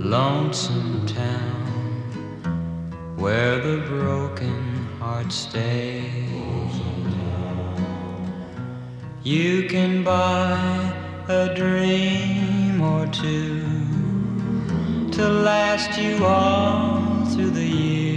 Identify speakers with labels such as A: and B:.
A: lonesome town where the broken hearts stay. You can buy a dream or two to last you all through the years.